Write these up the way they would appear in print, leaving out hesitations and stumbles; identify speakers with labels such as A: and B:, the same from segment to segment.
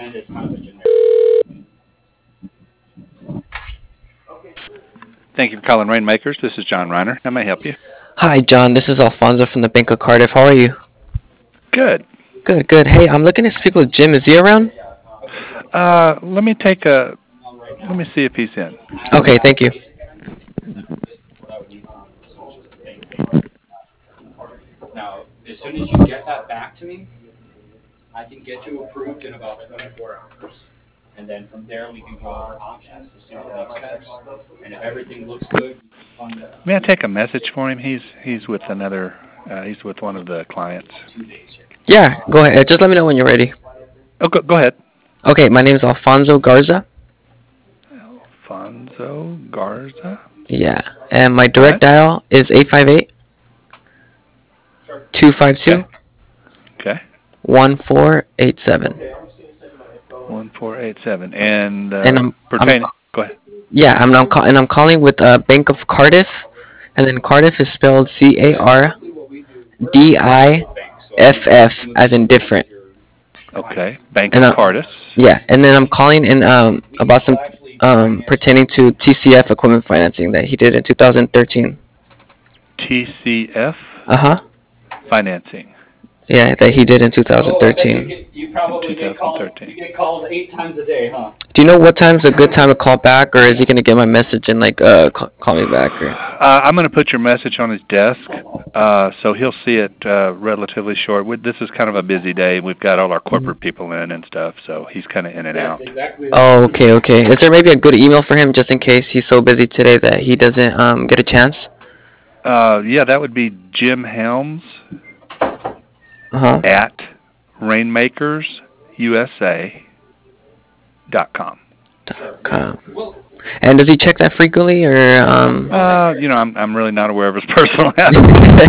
A: Thank you for calling Rainmakers. This is John Reiner. How may I help you?
B: Hi, John. This is Alfonso from the Bank of Cardiff. How are you?
A: Good.
B: Good, good. Hey, I'm looking to speak with Jim. Is he around?
A: Let me see if he's in.
B: Okay, thank you.
C: Now, as soon as you get that back to me, I can get you approved in about 24 hours. And then from there, we can go over options to see what makes sense. And if everything looks good, you can fund it.
A: May I take a message for him? He's with another. He's with one of the clients.
B: Yeah, go ahead. Just let me know when you're ready.
A: Oh, go ahead.
B: Okay, my name is Alfonso Garza.
A: Alfonso Garza.
B: Yeah, and my direct dial is 858-252.
A: Okay.
B: 1487.
A: 1487. And
B: And
A: pertaining. Go ahead.
B: yeah, I'm calling with Bank of Cardiff, and then Cardiff is spelled CARDIFF as in different.
A: Okay. Bank
B: And
A: of Cardiff.
B: yeah, and then I'm calling in about some pertaining to TCF equipment financing that he did in 2013.
A: TCF
B: Uh-huh.
A: financing.
B: Yeah, that he did in 2013.
C: You probably get calls 8 times a day, huh?
B: Do you know what time's a good time to call back, or is he gonna get my message and like call me back? Or
A: I'm going to put your message on his desk, so he'll see it relatively short. This is kind of a busy day. We've got all our corporate people in and stuff, so he's kind of in and out.
B: Oh, okay, okay. Is there maybe a good email for him just in case he's so busy today that he doesn't get a chance?
A: Yeah, that would be Jim Helms at rainmakersusa.com.
B: And does he check that frequently, or
A: I'm really not aware of his personal address.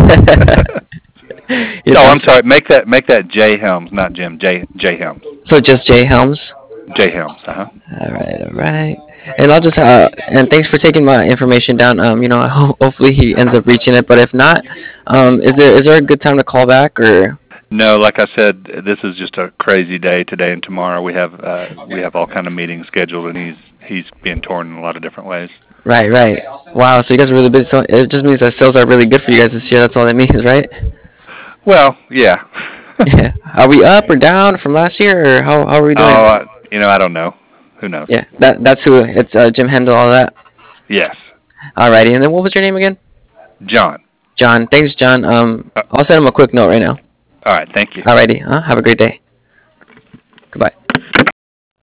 A: No, I'm sorry. Make that J Helms, not Jim. J Helms.
B: So just J Helms.
A: J Helms.
B: All right. And I'll just and thanks for taking my information down. Hopefully he ends up reaching it. But if not, is there a good time to call back, or?
A: No, like I said, this is just a crazy day today and tomorrow. We have all kind of meetings scheduled, and he's being torn in a lot of different ways.
B: Right. Wow. So you guys are really busy. So it just means that sales are really good for you guys this year. That's all that means, right?
A: Well, yeah.
B: Yeah. Are we up or down from last year, or how are we doing?
A: Oh, I don't know. Who knows?
B: Yeah, that's who. It's Jim handle all that.
A: Yes.
B: Alrighty, and then what was your name again?
A: John.
B: John. Thanks, John. I'll send him a quick note right now.
A: All right. Thank you.
B: Alrighty. Have a great day.